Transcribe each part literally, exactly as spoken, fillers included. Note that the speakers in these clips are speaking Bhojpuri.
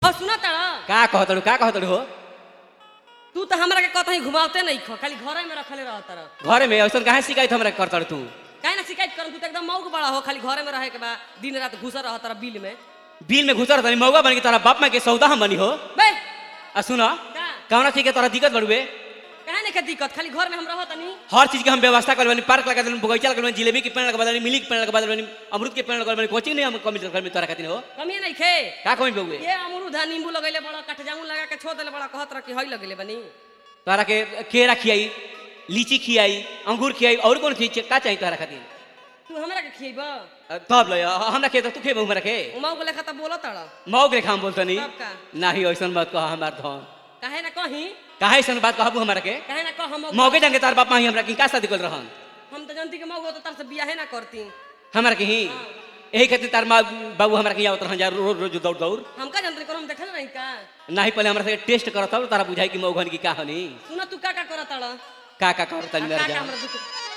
और सुना तारा का कहतड़ू का कहतड़ू हो तू तो हमरा के कतही घुमावते नहीं खो खाली घरे में रखले रह तारा घरे में ऐसा काहे शिकायत हमरा करतड़ तू काहे ना शिकायत करम तू तो एकदम मौक बड़ा हो खाली घरे में रहे के बा दिन रात घुसा रह तारा बिल में बिल में घुसर तनी मौगा बन के तारा बाप मां के सौदा हम बनी हो बे आ सुना का कौना चीज के तोरा दिक्कत बड़ुए काहे नहीं के दिक्कत खाली घर में हम रहत नहीं हर चीज के हम व्यवस्था कर बनी पार्क लगा देनी बगीचा लगा देनी जिलेबी के पेड़ लगा देनी मिली के पेड़ लगा देनी अमरूद के पेड़ लगा देनी कोचिंग नहीं हम कमी घर में तोरा खातिर हो कमी नहीं खे का कमी बउए ये अमरूद है नींबू लगैले बड़ा कटजामुन लगा के छोड़ देले बड़ा कहत रह कि हई लगैले बनी तोरा के केरा खियाई लीची खियाई अंगूर खियाई और कौन चीज का चाहिए तोरा खातिर तू हमरा के खियबा तब ल हमरा के तू खेबे हमरा के मौक लेखा त बोलत तारा मौग रेखा हम बोलतनी तब का नाही ऐसन बात कह हमार धन काहे ना कही काहे ऐसन बात कहबू हमरा के काहे ना कह हम मौगे जान के तार बाप मां ही हमरा की का शादी कर रहन हम तो जानती के मौक तो तार से बियाहे ना करती हमरा के ही यही खातिर तार माँ बाबू हमरा के आवत रहन जा रोज रोज दौड़ दौड़ हम का जानते करो हम देखल नहीं का नाही पहले हमरा से टेस्ट करत हो तारा बुझाई कि मौगन की का हनी सुना तू का का करत तारा का का करत तनी का मेरे का जा हमरा दुख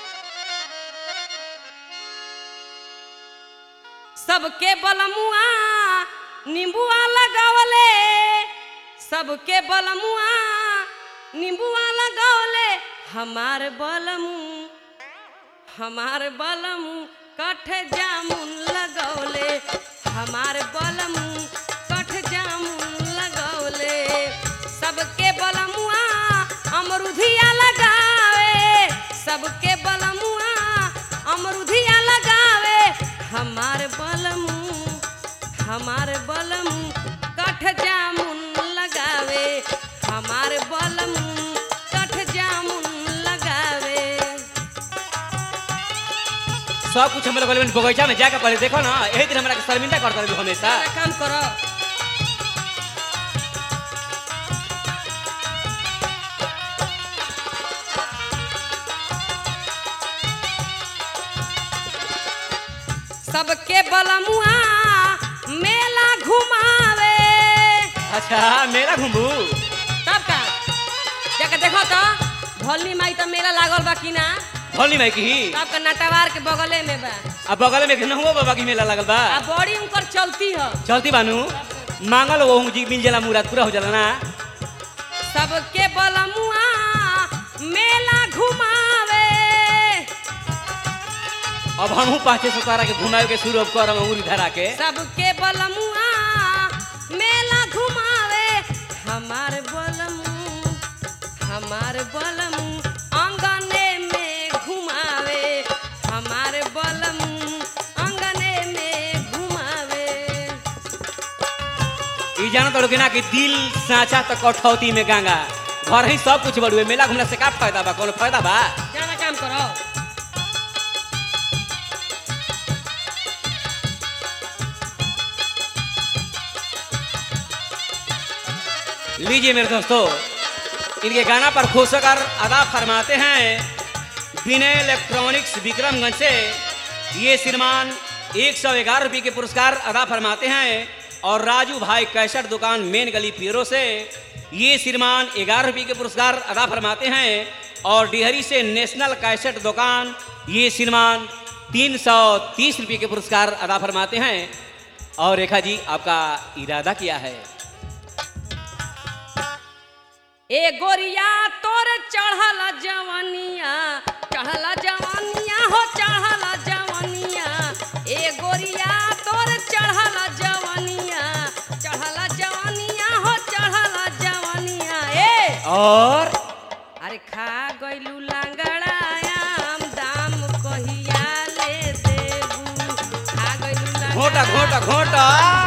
सबके बलमुआ नींबुआ लगावले सबके बलमुआ नींबुआ लगावले हमार बलमु हमार बलमु कठ जामुन लगौले हमार बलमु कठ जामुन लगौले सबके बलमुआ अमरुधिया लगावे सबके बलमुआ अमरुधिया लगावे हमार बलमु हमार बलमु कठ जामुन लगावे हमार बलमु कठ जामुन लगावे सब कुछ हमरा बोले बगीचा में जाके पहले देखो ना यही दिन हमरा के शर्मिंदा करत रहे हमेशा सारा काम करो सबके बलमुआ मेला घुमावे अच्छा मेला घुमबू तब का जाके देखो तो भोली माई तो मेला लागल बा कि ना भोली माई की तब का नटवार के बगले में बा अब बगल में नहुआ बाबा की मेला लगल बा आ बड़ी उनकर चलती है चलती बानू मांगल वो जी मिल जाला मुराद पूरा हो जाला ना सबके बलमुआ मेला घुमावे अब हमहू पाछे से तारा के घुमावे के शुरू अब करम उरी धरा के सबके बलमुआ मेला घुमावे हमार बलमु हमार बलमु अंगने में घुमावे हमार बलमु अंगने में घुमावे ई जानो तो कि ना कि दिल साचा तक कठौती में गंगा घर ही सब कुछ बड़ुए मेला घूमने से का फायदा बा कोनो फायदा बा जाना काम करो लीजिए मेरे दोस्तों इनके गाना पर खुश होकर अदा फरमाते हैं विनय इलेक्ट्रॉनिक्स विक्रमगंज से ये श्रीमान एक सौ ग्यारह रुपये के पुरस्कार अदा फरमाते हैं और राजू भाई कैसेट दुकान मेन गली पीरो से ये श्रीमान ग्यारह रुपये के पुरस्कार अदा फरमाते हैं और डिहरी से नेशनल कैसेट दुकान ये श्रीमान तीन सौ तीस रुपये के पुरस्कार अदा फरमाते हैं। और रेखा जी आपका इरादा क्या है? ए गोरिया तोर चढ़ल जवनिया चढ़ल जवनिया हो चढ़ल जवनिया ए गोरिया तोर चढ़ल जवनिया चढ़ल जवनिया हो चढ़ल जवनिया ए और अरे खा गइलू लंगड़ायाम दाम कहिया ले देबू खा गइलू घोटा घोटा घोटा